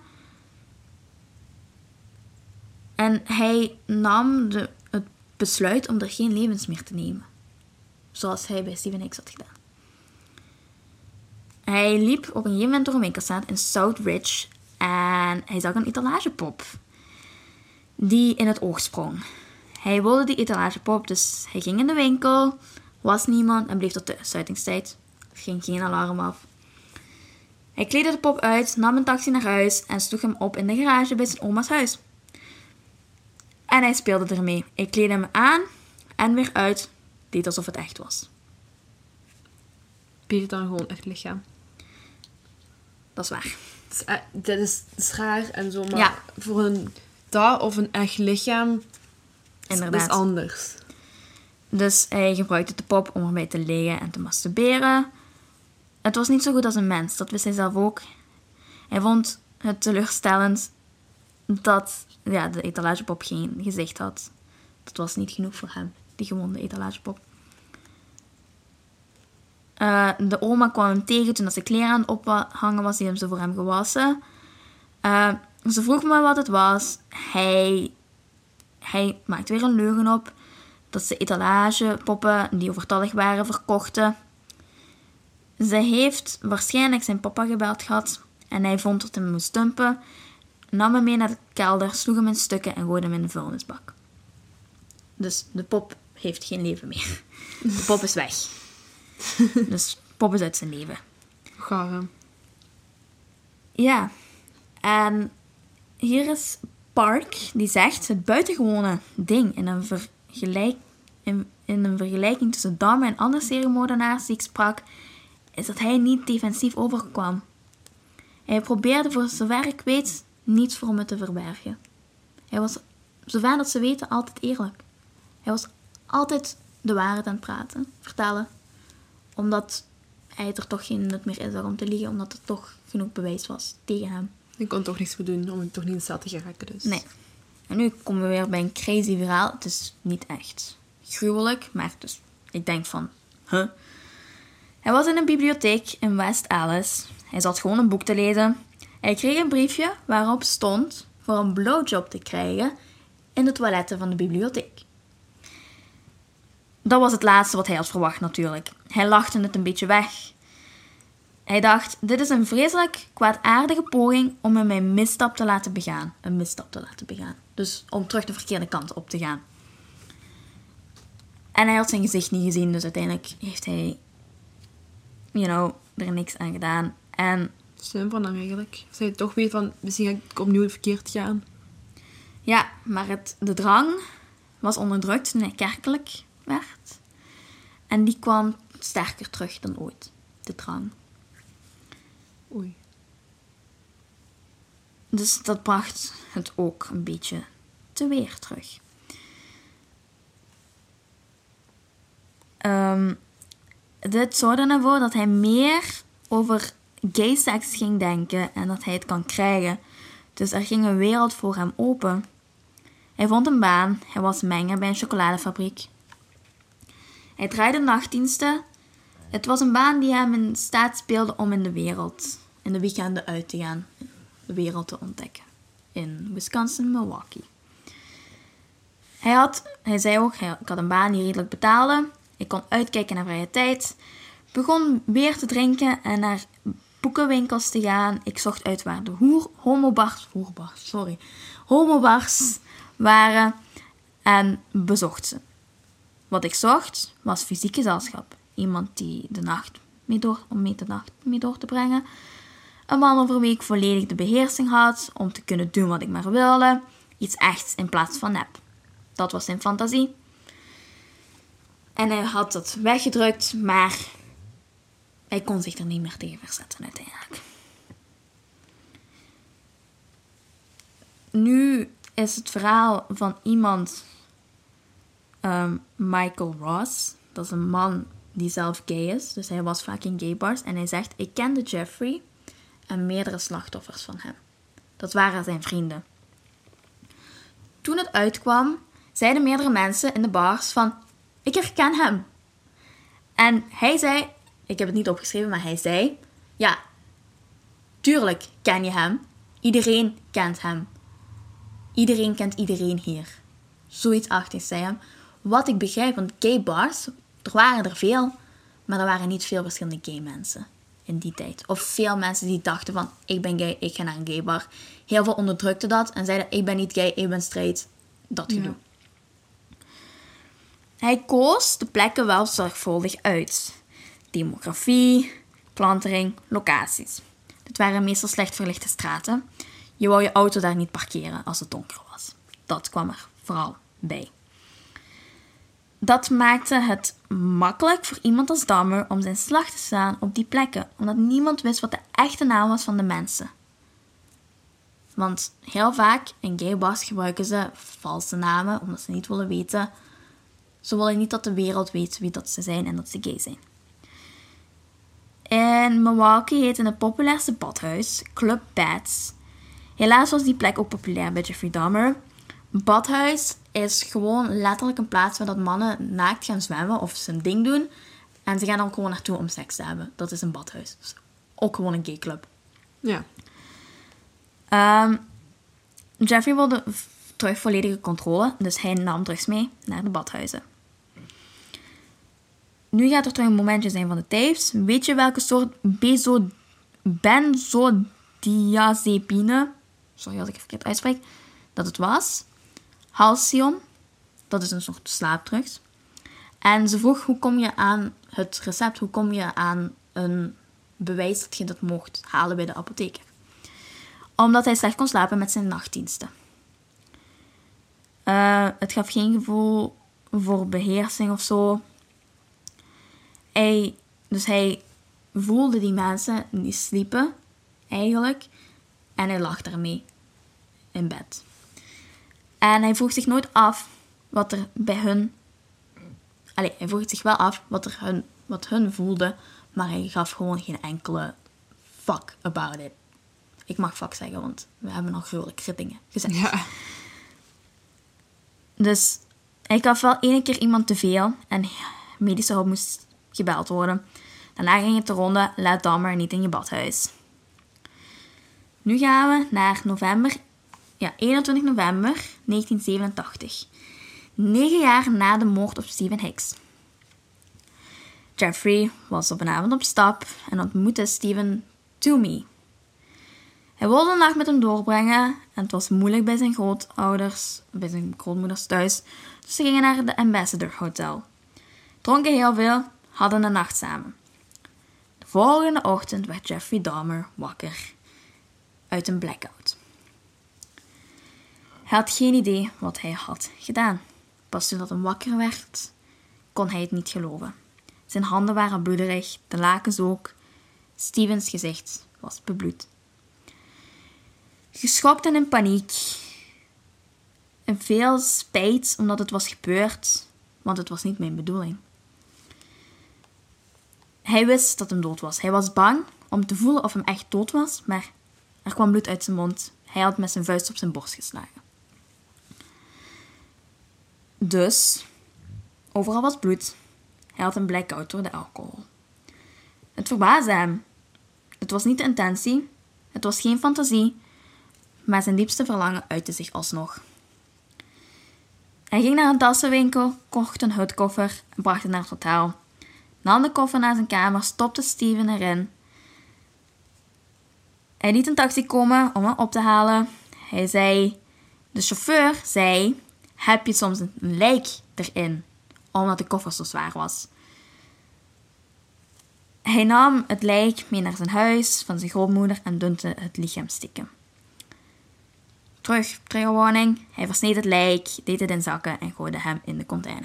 En hij nam het besluit om er geen levens meer te nemen. Zoals hij bij Stephen Hicks had gedaan. Hij liep op een gegeven moment door een winkelstraat in Southridge. En hij zag een etalagepop. Die in het oog sprong. Hij wilde die etalagepop, dus hij ging in de winkel. Was niemand en bleef tot de sluitingstijd. Er ging geen alarm af. Hij kleedde de pop uit, nam een taxi naar huis en sloeg hem op in de garage bij zijn oma's huis. En hij speelde ermee. Hij kleedde hem aan en weer uit. Deed alsof het echt was. Biedt het dan gewoon echt lichaam. Dat is waar. Dat is raar en zo, maar Ja. voor een dat of een echt lichaam Inderdaad. is anders. Dus hij gebruikte de pop om erbij te liggen en te masturberen. Het was niet zo goed als een mens, dat wist hij zelf ook. Hij vond het teleurstellend dat de etalagepop geen gezicht had. Dat was niet genoeg voor hem, die gewonde etalagepop. De oma kwam hem tegen toen ze kleren aan het ophangen was die hem zo voor hem gewassen. Ze vroeg me wat het was. Hij maakte weer een leugen op dat ze etalagepoppen die overtollig waren verkochten. Ze heeft waarschijnlijk zijn papa gebeld gehad en hij vond dat hij hem moest dumpen, nam hem mee naar de kelder, sloeg hem in stukken en gooide hem in de vuilnisbak. Dus de pop heeft geen leven meer. De pop is weg. Dus pop is uit zijn leven. Gaar. Ja. En hier is Park die zegt het buitengewone ding in een vergelijking tussen Dahmer en andere seriemoordenaars die ik sprak, is dat hij niet defensief overkwam. Hij probeerde voor zover ik weet niets voor me te verbergen. Hij was, zover dat ze weten, altijd eerlijk. Hij was altijd de waarheid aan het vertellen. Omdat hij er toch geen nut meer in zag om te liegen, omdat er toch genoeg bewijs was tegen hem. Ik kon toch niks voor doen om hem toch niet in de cel te geraken. Dus. Nee. En nu komen we weer bij een crazy verhaal. Het is niet echt gruwelijk, maar dus ik denk van, Hij was in een bibliotheek in West Alice. Hij zat gewoon een boek te lezen. Hij kreeg een briefje waarop stond voor een blowjob te krijgen in de toiletten van de bibliotheek. Dat was het laatste wat hij had verwacht natuurlijk. Hij lachte het een beetje weg. Hij dacht, dit is een vreselijk kwaadaardige poging om me mijn misstap te laten begaan. Een misstap te laten begaan. Dus om terug de verkeerde kant op te gaan. En hij had zijn gezicht niet gezien, dus uiteindelijk heeft hij, er niks aan gedaan. En slim van hem eigenlijk. Als hij toch weet van, misschien ga ik opnieuw verkeerd gaan. ja, maar de drang was onderdrukt toen hij kerkelijk werd. En die kwam sterker terug dan ooit. De drang. Oei. Dus dat bracht het ook een beetje weer terug. Dit zorgde ervoor dat hij meer over gay seks ging denken en dat hij het kan krijgen. Dus er ging een wereld voor hem open. Hij vond een baan. Hij was menger bij een chocoladefabriek. Hij draaide nachtdiensten. Het was een baan die hem in staat speelde om in de weekenden uit te gaan. De wereld te ontdekken. In Wisconsin, Milwaukee. Hij zei ook, ik had een baan die redelijk betaalde. Ik kon uitkijken naar vrije tijd. Begon weer te drinken en naar boekenwinkels te gaan. Ik zocht uit waar de homobars waren en bezocht ze. Wat ik zocht was fysiek gezelschap. Iemand die om mee de nacht mee door te brengen. Een man over wie ik volledig de beheersing had om te kunnen doen wat ik maar wilde. Iets echts in plaats van nep. Dat was zijn fantasie. En hij had het weggedrukt, maar hij kon zich er niet meer tegen verzetten uiteindelijk. Nu is het verhaal van iemand, Michael Ross. Dat is een man die zelf gay is. Dus hij was vaak in gay bars. En hij zegt, ik kende Jeffrey en meerdere slachtoffers van hem. Dat waren zijn vrienden. Toen het uitkwam, zeiden meerdere mensen in de bars van, ik herken hem. En hij zei, ik heb het niet opgeschreven, maar hij zei, ja, tuurlijk ken je hem. Iedereen kent hem. Iedereen kent iedereen hier. Zoiets achtigs zei hem. Wat ik begrijp, want gay bars, er waren er veel, maar er waren niet veel verschillende gay mensen in die tijd. Of veel mensen die dachten van, ik ben gay, ik ga naar een gay bar. Heel veel onderdrukten dat en zeiden, ik ben niet gay, ik ben straight. Dat gedoe. Ja. Hij koos de plekken wel zorgvuldig uit. Demografie, klantering, locaties. Dit waren meestal slecht verlichte straten. Je wou je auto daar niet parkeren als het donker was. Dat kwam er vooral bij. Dat maakte het makkelijk voor iemand als Dahmer om zijn slag te slaan op die plekken, omdat niemand wist wat de echte naam was van de mensen. Want heel vaak in gay bars gebruiken ze valse namen, omdat ze niet willen weten. Ze willen niet dat de wereld weet wie dat ze zijn en dat ze gay zijn. In Milwaukee heette het populairste badhuis Club Bats. Helaas was die plek ook populair bij Jeffrey Dahmer. Badhuis is gewoon letterlijk een plaats waar dat mannen naakt gaan zwemmen of zijn ding doen. En ze gaan er ook gewoon naartoe om seks te hebben. Dat is een badhuis. Dus ook gewoon een gay club. Ja. Jeffrey wilde terug volledige controle, dus hij nam drugs mee naar de badhuizen. Nu gaat er terug een momentje zijn van de tapes. Weet je welke soort benzodiazepine, sorry als ik het verkeerd uitspreek, dat het was? Halcyon, dat is een soort slaapdrugs. En ze vroeg, hoe kom je aan het recept, hoe kom je aan een bewijs dat je dat mocht halen bij de apotheker? Omdat hij slecht kon slapen met zijn nachtdiensten. Het gaf geen gevoel voor beheersing of zo. Hij voelde die mensen die sliepen, eigenlijk. En hij lag daarmee in bed. En hij vroeg zich nooit af wat er bij hun... hij vroeg zich wel af wat hun voelde, maar hij gaf gewoon geen enkele fuck about it. Ik mag fuck zeggen, want we hebben nog gruwelijke dingen gezegd. Ja. Dus hij gaf wel 1 keer iemand te veel en medische hulp moest gebeld worden. Daarna ging het de ronde, laat Dahmer niet in je badhuis. Nu gaan we naar 21 november 1987. 9 jaar na de moord op Stephen Hicks. Jeffrey was op een avond op stap en ontmoette Stephen Toomey. Hij wilde de nacht met hem doorbrengen en het was moeilijk bij zijn grootmoeders thuis, dus ze gingen naar de Ambassador Hotel. Dronken heel veel, hadden een nacht samen. De volgende ochtend werd Jeffrey Dahmer wakker uit een blackout. Hij had geen idee wat hij had gedaan. Pas toen hij wakker werd, kon hij het niet geloven. Zijn handen waren bloederig, de lakens ook. Stevens gezicht was bebloed. Geschokt en in paniek. En veel spijt omdat het was gebeurd, want het was niet mijn bedoeling. Hij wist dat hij dood was. Hij was bang om te voelen of hem echt dood was, maar er kwam bloed uit zijn mond. Hij had met zijn vuist op zijn borst geslagen. Dus, overal was bloed. Hij had een blackout door de alcohol. Het verbaasde hem. Het was niet de intentie, het was geen fantasie, maar zijn diepste verlangen uitte zich alsnog. Hij ging naar een tassenwinkel, kocht een hutkoffer en bracht het naar het hotel. Nam de koffer naar zijn kamer, stopte Steven erin. Hij liet een taxi komen om hem op te halen. De chauffeur zei, heb je soms een lijk erin? Omdat de koffer zo zwaar was. Hij nam het lijk mee naar zijn huis van zijn grootmoeder en dunkte het lichaam stiekem. Triggerwarning. Hij versneed het lijk, deed het in zakken en gooide hem in de container.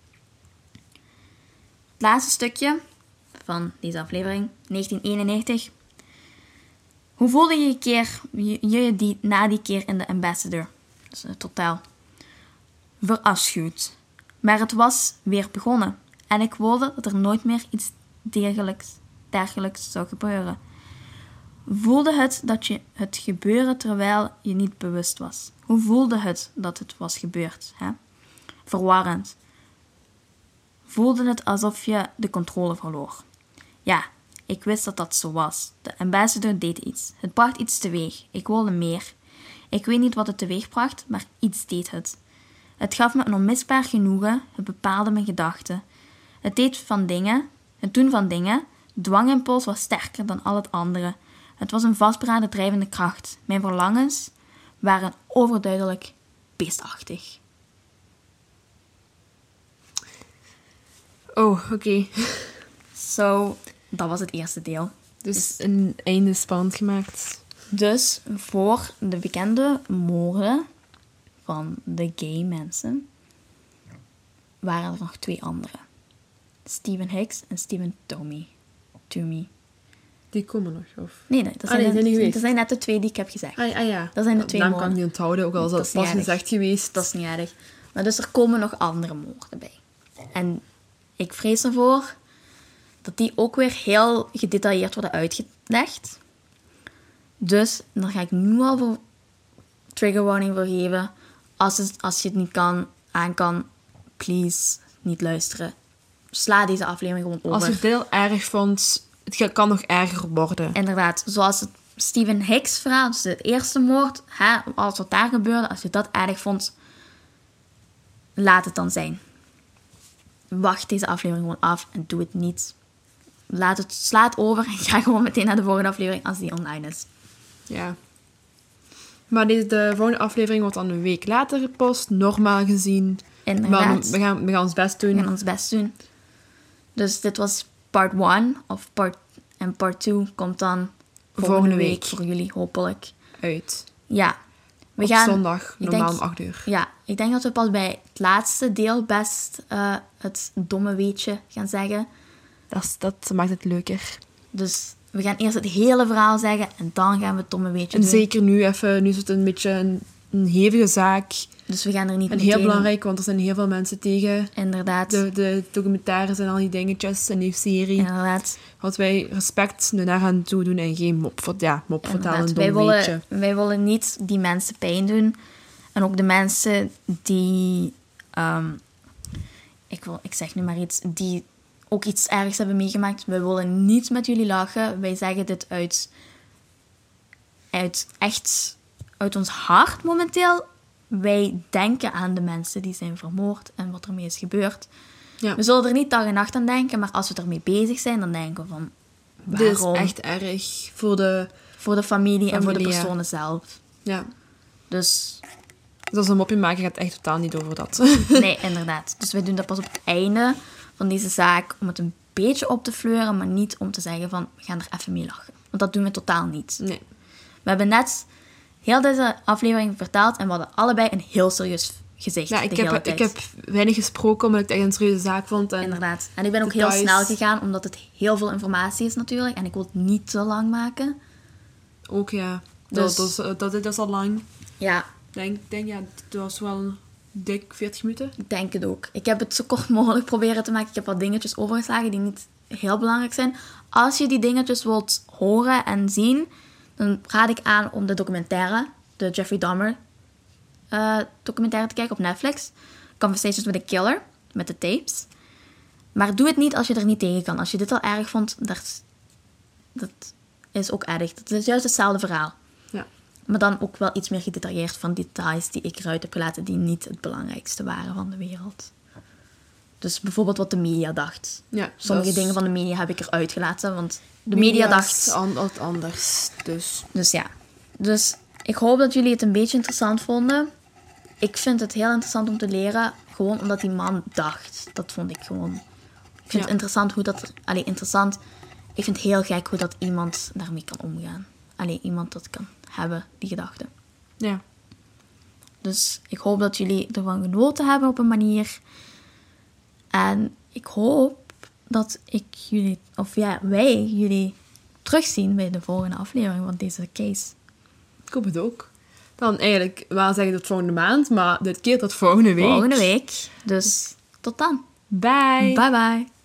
Het laatste stukje van deze aflevering, 1991. Hoe voelde je na die keer in de Ambassador? Dus het hotel. Verafschuwd. Maar het was weer begonnen. En ik wilde dat er nooit meer iets dergelijks zou gebeuren. Voelde het dat je het gebeuren terwijl je niet bewust was? Hoe voelde het dat het was gebeurd? Hè? Verwarrend. Voelde het alsof je de controle verloor? Ja, ik wist dat dat zo was. De ambassador deed iets. Het bracht iets teweeg. Ik wilde meer. Ik weet niet wat het teweeg bracht, maar iets deed het. Het gaf me een onmisbaar genoegen. Het bepaalde mijn gedachten. Het doen van dingen. De dwangimpuls was sterker dan al het andere. Het was een vastberaden drijvende kracht. Mijn verlangens waren overduidelijk beestachtig. Oh, oké. Zo, dat was het eerste deel. Dus een einde spannend gemaakt. Dus voor de bekende moorden van de gay mensen waren er nog 2 andere. Stephen Hicks en Stephen Toomey. Die komen nog, of? Nee, dat zijn net de 2 die ik heb gezegd. Ja. Dat zijn de 2 naam moorden. kan ik niet onthouden, ook al is dat pas gezegd geweest. Dat is niet erg. Maar dus er komen nog andere moorden bij. En ik vrees ervoor dat die ook weer heel gedetailleerd worden uitgelegd. Dus daar ga ik nu al voor trigger warning voor geven. Als je het niet aan kan, please, niet luisteren. Sla deze aflevering gewoon over. Als je het heel erg vond, het kan nog erger worden. Inderdaad, zoals het Stephen Hicks verhaal, dus de eerste moord, alles wat daar gebeurde, als je dat erg vond, laat het dan zijn. Wacht deze aflevering gewoon af en doe het niet. Sla het over en ga gewoon meteen naar de volgende aflevering als die online is. Ja. Maar de volgende aflevering wordt dan een week later gepost, normaal gezien. Inderdaad. We gaan ons best doen. We gaan ons best doen. Dus dit was part 1 en part 2 komt dan volgende week voor jullie, hopelijk. Uit. Ja. Op zondag, normaal om 8 uur. Ja, ik denk dat we pas bij het laatste deel best het domme weetje gaan zeggen. Dat maakt het leuker. Dus we gaan eerst het hele verhaal zeggen en dan gaan we het domme weetje en doen. Zeker nu is het een beetje een hevige zaak. Dus we gaan er niet en heel belangrijk, want er zijn heel veel mensen tegen. Inderdaad. De documentaires en al die dingetjes en die serie. Inderdaad. Wat wij respect naar gaan toedoen en geen mop vertellen. Wij willen niet die mensen pijn doen. En ook de mensen die... ik zeg nu maar iets... Die ook iets ergs hebben meegemaakt. Wij willen niet met jullie lachen. Wij zeggen dit uit ons hart momenteel. Wij denken aan de mensen die zijn vermoord en wat ermee is gebeurd. Ja. We zullen er niet dag en nacht aan denken, maar als we ermee bezig zijn, dan denken we van... Waarom? Dit is echt erg voor de familie en voor de personen zelf. Ja. Dus als we een mopje maken, gaat het echt totaal niet over dat. Nee, inderdaad. Dus wij doen dat pas op het einde van deze zaak om het een beetje op te fleuren, maar niet om te zeggen van, we gaan er even mee lachen. Want dat doen we totaal niet. Nee. We hebben net heel deze aflevering verteld en we hadden allebei een heel serieus gezicht. Ja, ik heb weinig gesproken omdat ik het echt een serieuze zaak vond. En inderdaad. En ik ben ook heel snel gegaan, omdat het heel veel informatie is natuurlijk. En ik wil het niet te lang maken. Ook ja. Dus dat is al lang. Ja. Ik denk ja, het was wel dik 40 minuten. Ik denk het ook. Ik heb het zo kort mogelijk proberen te maken. Ik heb wat dingetjes overgeslagen die niet heel belangrijk zijn. Als je die dingetjes wilt horen en zien, dan raad ik aan om de documentaire, de Jeffrey Dahmer documentaire te kijken op Netflix. Conversations with a Killer, met de tapes. Maar doe het niet als je er niet tegen kan. Als je dit al erg vond, dat is ook erg. Dat is juist hetzelfde verhaal. Ja. Maar dan ook wel iets meer gedetailleerd van details die ik eruit heb gelaten die niet het belangrijkste waren van de wereld. Dus bijvoorbeeld wat de media dacht. Ja, Sommige dingen van de media heb ik eruit gelaten, want de media dacht... Wat anders, Dus ja. Dus ik hoop dat jullie het een beetje interessant vonden. Ik vind het heel interessant om te leren, gewoon omdat die man dacht. Dat vond ik gewoon... Ik vind het interessant hoe dat... interessant. Ik vind het heel gek hoe dat iemand daarmee kan omgaan. Iemand dat kan hebben, die gedachten. Ja. Dus ik hoop dat jullie ervan genoten hebben op een manier. En ik hoop dat wij jullie terugzien bij de volgende aflevering van deze case. Ik hoop het ook. Dan eigenlijk, wel zeggen tot volgende maand, maar dit keer tot volgende week. Volgende week. Dus tot dan. Bye. Bye bye.